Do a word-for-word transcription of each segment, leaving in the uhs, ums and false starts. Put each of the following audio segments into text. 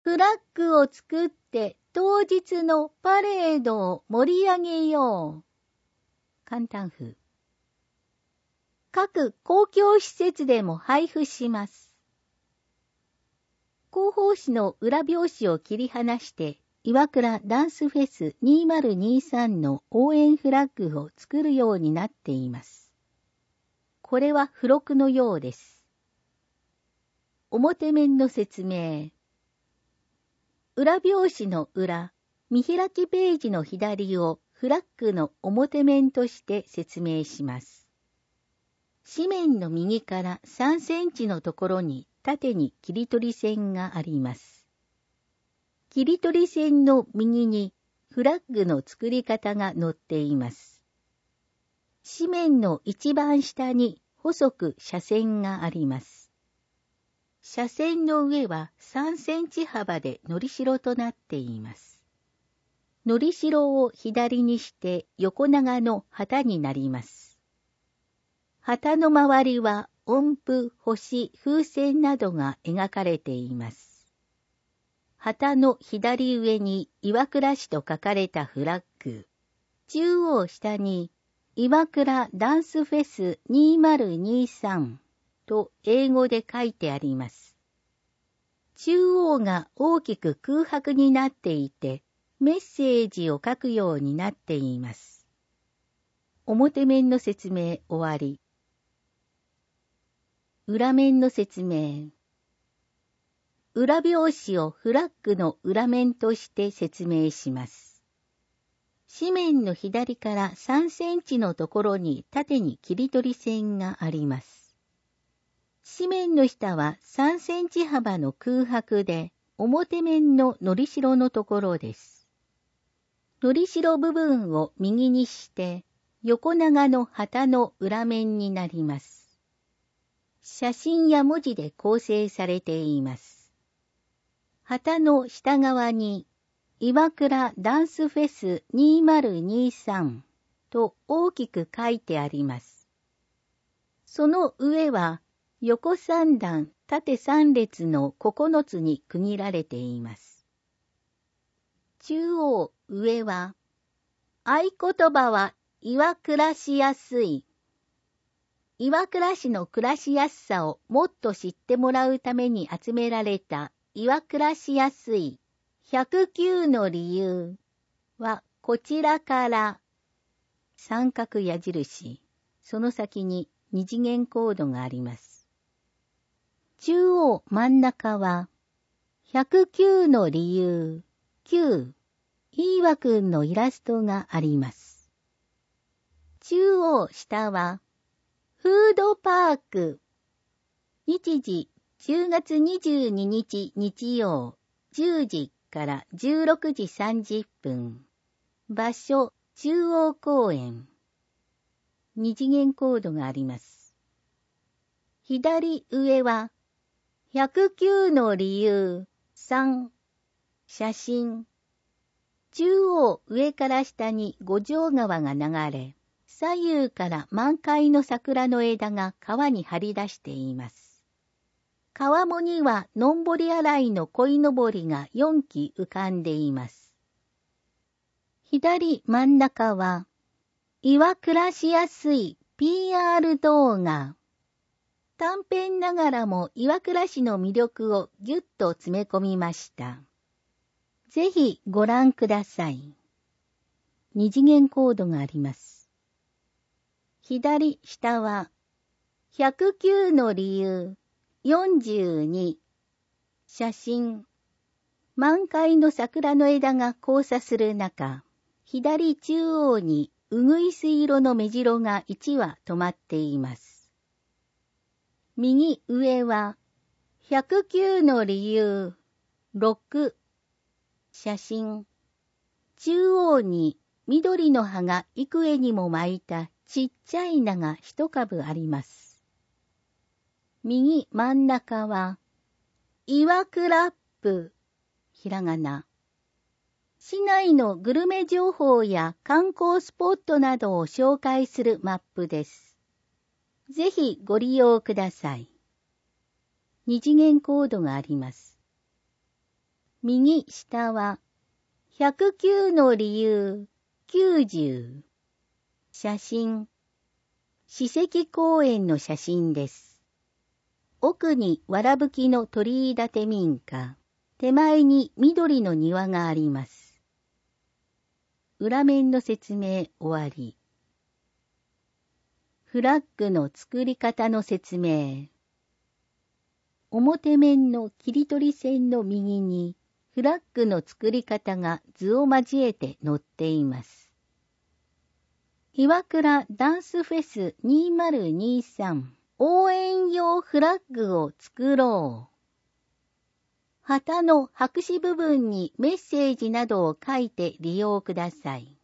フラッグを作って当日のパレードを盛り上げよう。簡単風。各公共施設でも配布します。広報誌の裏表紙を切り離して、岩倉ダンスフェスにせんにじゅうさんの応援フラッグを作るようになっています。これは付録のようです。表面の説明。裏表紙の裏、見開きページの左をフラッグの表面として説明します。紙面の右からさんセンチのところに縦に切り取り線があります。切り取り線の右にフラッグの作り方が載っています。紙面の一番下に細く斜線があります。斜線の上はさんセンチ幅でのりしろとなっています。のりしろを左にして横長の旗になります。旗の周りは音符、星、風船などが描かれています。旗の左上に岩倉市と書かれたフラッグ、中央下に岩倉ダンスフェスにせんにじゅうさんと英語で書いてあります。中央が大きく空白になっていて、メッセージを書くようになっています。表面の説明終わり。裏面の説明。裏表紙をフラッグの裏面として説明します。紙面の左からさんセンチのところに縦に切り取り線があります。紙面の下はさんセンチ幅の空白で、表面ののりしろのところです。のりしろ部分を右にして、横長の旗の裏面になります。写真や文字で構成されています。旗の下側に、岩倉ダンスフェスにせんにじゅうさんと大きく書いてあります。その上は、横さん段、縦さん列のここのつに区切られています。中央上は、合言葉は岩倉しやすい。岩倉市の暮らしやすさをもっと知ってもらうために集められた岩倉しやすいひゃくきゅうの理由はこちらから三角矢印、その先に二次元コードがあります。中央真ん中はひゃくきゅうの理由きゅう、いわくんのイラストがあります。中央下はフードパーク。日時じゅうがつにじゅうににち日曜じゅうじからじゅうろくじさんじゅっぷん。場所中央公園。二次元コードがあります。左上はひゃくきゅうの理由さん。写真。中央上から下に五条川が流れ、左右から満開の桜の枝が川に張り出しています。川面にはのんぼり洗いの鯉のぼりがよんき浮かんでいます。左真ん中は、岩倉しやすい ピーアール 動画。短編ながらも岩倉市の魅力をぎゅっと詰め込みました。ぜひご覧ください。二次元コードがあります。左下は、ひゃくきゅうの理由よんじゅうに。写真。満開の桜の枝が交差する中、左中央にうぐいす色の目白がいちわ止まっています。右上は、ひゃくきゅうの理由ろく。写真。中央に緑の葉が幾重にも巻いたちっちゃい菜が一株あります。右真ん中は、岩倉ップ、ひらがな。市内のグルメ情報や観光スポットなどを紹介するマップです。ぜひご利用ください。二次元コードがあります。 右下は、ひゃくきゅうの理由、きゅうじゅう。写真。史跡公園の写真です。奥にわらぶきの鳥居建て民家。手前に緑の庭があります。裏面の説明終わり。フラッグの作り方の説明。表面の切り取り線の右にフラッグの作り方が図を交えて載っています。岩倉ダンスフェスにせんにじゅうさん応援用フラッグを作ろう。旗の白紙部分にメッセージなどを書いて利用ください。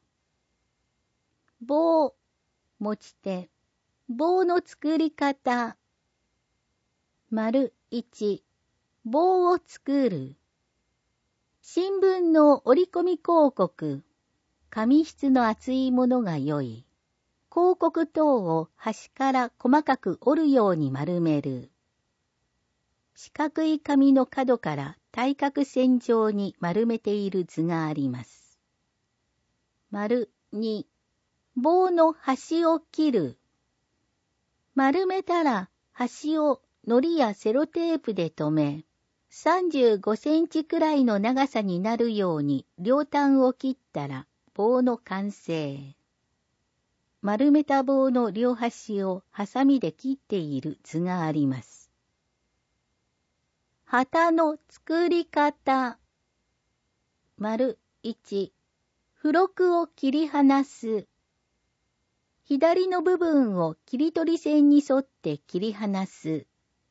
棒、持ち手、棒の作り方。丸いち、棒を作る。新聞の折り込み広告。紙質の厚いものが良い。広告等を端から細かく折るように丸める。四角い紙の角から対角線上に丸めている図があります。丸に、棒の端を切る。丸めたら端を糊やセロテープで留め、さんじゅうごセンチくらいの長さになるように両端を切ったら棒の完成。丸めた棒の両端をハサミで切っている図があります。旗の作り方。丸いち、付録を切り離す。左の部分を切り取り線に沿って切り離す。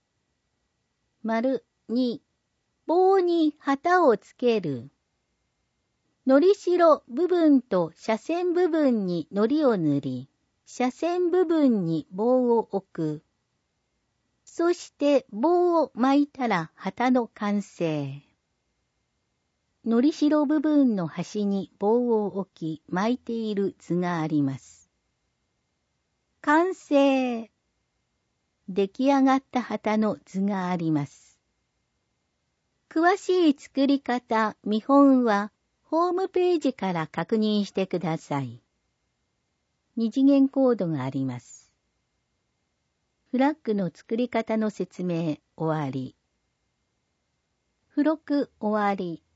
丸に、棒に旗をつける。のりしろ部分と斜線部分に糊を塗り、斜線部分に棒を置く。そして棒を巻いたら旗の完成。のりしろ部分の端に棒を置き巻いている図があります。完成。出来上がった旗の図があります。詳しい作り方、見本はホームページから確認してください。二次元コードがあります。フラッグの作り方の説明終わり。付録終わり。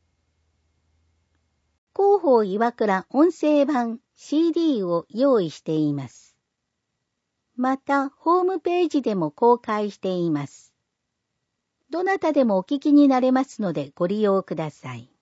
広報岩倉音声版 シーディー を用意しています。また、ホームページでも公開しています。どなたでもお聞きになれますのでご利用ください。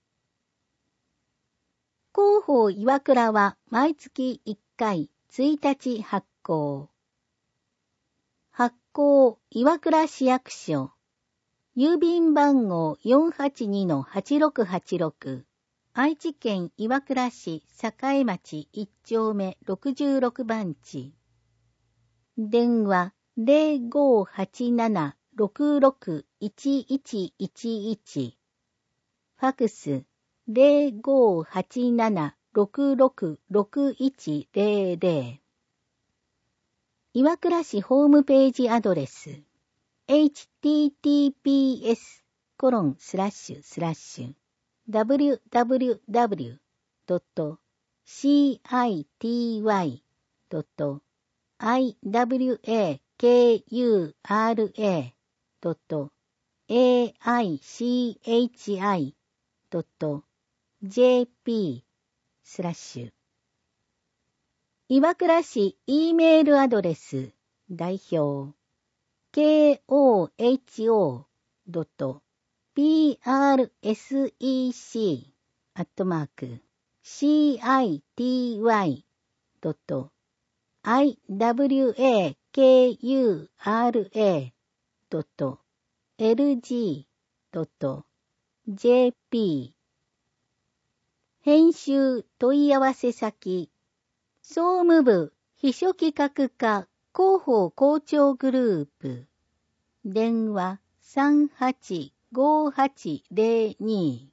広報岩倉は毎月いっかいついたち発行。発行岩倉市役所。郵便番号 よんはちにのはちろくはちろく。愛知県岩倉市栄町いち丁目ろくじゅうろく番地。電話 ゼロごはちななろくろくいちいちいちいち。ファクス ゼロごはちななろくろくろくいちゼロゼロ。岩倉市ホームページアドレス エイチティーティーピーエスコロンスラッシュスラッシュダブリューダブリューダブリュードットシーアイティーワイドットアイダブリューエーケーユーアールエードットエーアイシーエイチアイドットジェーピースラッシュ岩倉市 E メールアドレス代表 ケーオーエイチオードットピーアールエスイーシーアットマークシーアイティーワイドットアイダブリューエーケーユーアールエードットエルジードットジェーピー 編集問い合わせ先総務部秘書企画課広報校長グループ電話 さんはちごはちゼロに。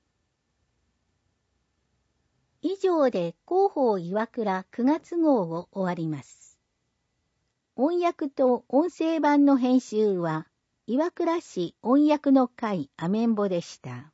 以上で広報岩倉くがつ号を終わります。音訳と音声版の編集は岩倉市音訳の会アメンボでした。